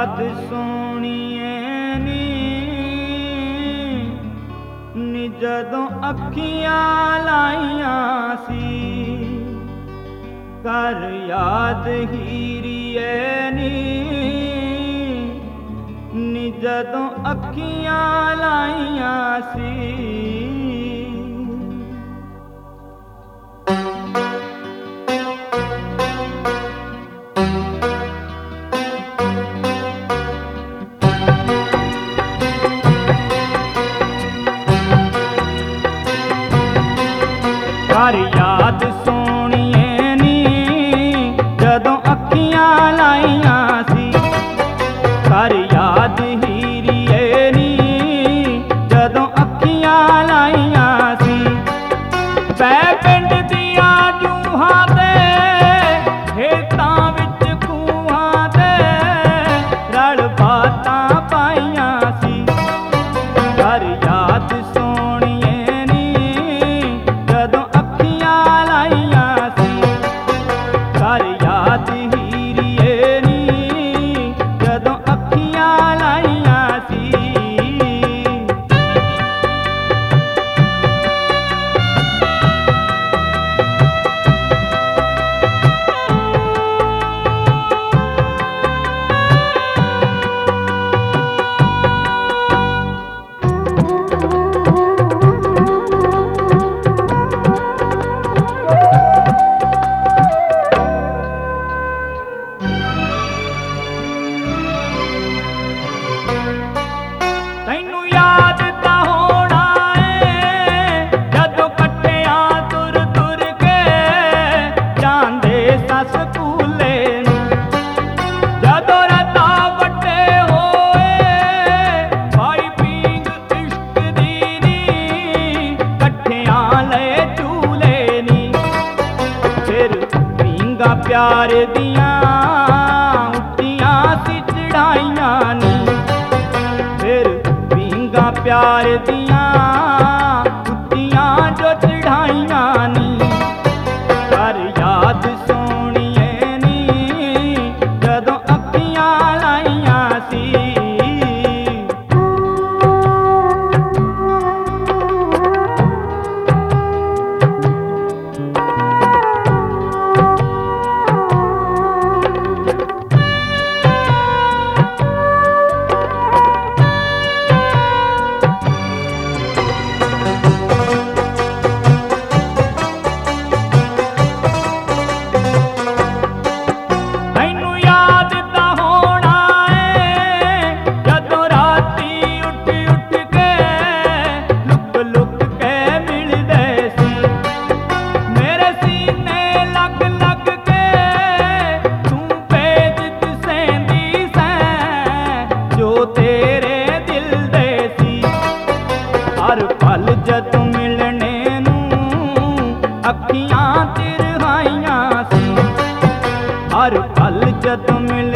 याद सोनिए नी जदों अखियां लाइयां सी कर याद हीरिए नी जदों अखियां लाइयां सी। कर याद सोनिए नी जदों अखियां लाइयां सी कर याद हीरिए नी जदों अखियां लाइयां सी। पै पिंड दिया जूहां दे खेतां विच खूहां दे रल बातां पाइयां सी। कर याद सोनिए नी जदों अखियां लाइयां सी कर याद हीरिए नी जदों अखियां लाइयां सी। तैनू याद तां होना है जदों कट्ठियां तुर तुर के जांदे सां स्कूले जदों रातां वड्डे होए भाई पींग इश्क दी नी कट्ठियां ले झूले नी। फिर पींगा प्यार दियां उठियां सी चढ़ाइयां नी फिर पींगा प्यार दियां उठियां जो चढ़ाइयां नी। कर याद सोनिए नी जदों अखियां लाइयां सी। तैनू याद तां होना है जदों राती उठ उठ के लुक लुक के मिलदे सी मेरे सीने लग लग के तू भेज दिसेंदी सैं जो तेरे दिल दे सी। हर पल जदों मिलने नूं अखियां तिरहाइयां सी हर पल जदों मिल